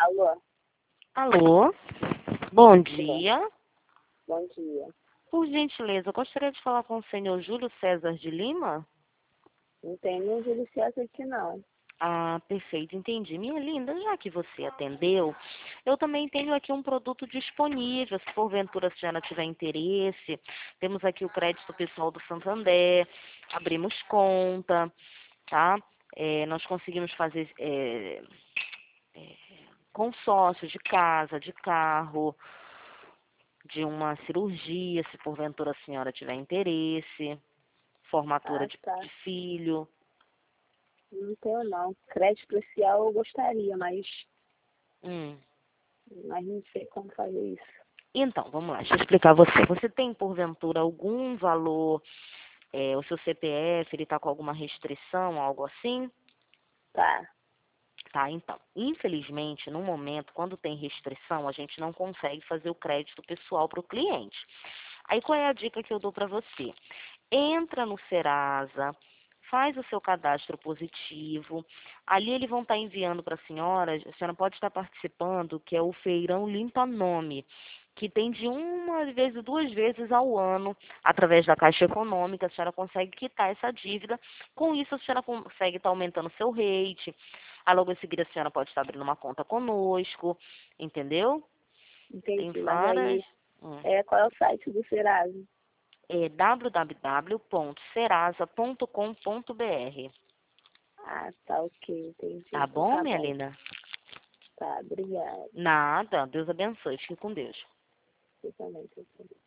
Alô, Alô, bom alô, dia. bom dia. Por gentileza, eu gostaria de falar com o senhor Júlio César de Lima. Não tem nenhum Júlio César aqui, não. Ah, perfeito, entendi. Minha linda, já que você atendeu, eu também tenho aqui um produto disponível, se porventura a senhora tiver interesse. Temos aqui o crédito pessoal do Santander, abrimos conta, tá? Nós conseguimos fazer consórcio de casa, de carro, de uma cirurgia, se porventura a senhora tiver interesse, formatura Ah, de, tá. de filho. Não tenho, não. Crédito social eu gostaria, Hum. mas não sei como fazer isso. Então, vamos lá, deixa eu explicar a você. Você tem, porventura, algum valor, o seu CPF, ele está com alguma restrição, algo assim? Tá, Tá, então, infelizmente, no momento, quando tem restrição, a gente não consegue fazer o crédito pessoal para o cliente. Aí, qual é a dica que eu dou para você? Entra no Serasa, faz o seu cadastro positivo. Ali eles vão estar enviando para a senhora pode estar participando, que é o Feirão Limpa Nome, que tem de uma vez, 2 vezes ao ano, através da Caixa Econômica, a senhora consegue quitar essa dívida. Com isso, a senhora consegue estar aumentando o seu rate. Aí, logo em seguida, a senhora pode estar abrindo uma conta conosco, entendeu? Tem entendi. Mas várias. aí, qual é o site do Serasa? É www.serasa.com.br. Ah, tá, ok, entendi. Tá Então bom, tá minha bom. linda? Tá, obrigada. Nada. Deus abençoe. Fique com Deus. Você também, você também.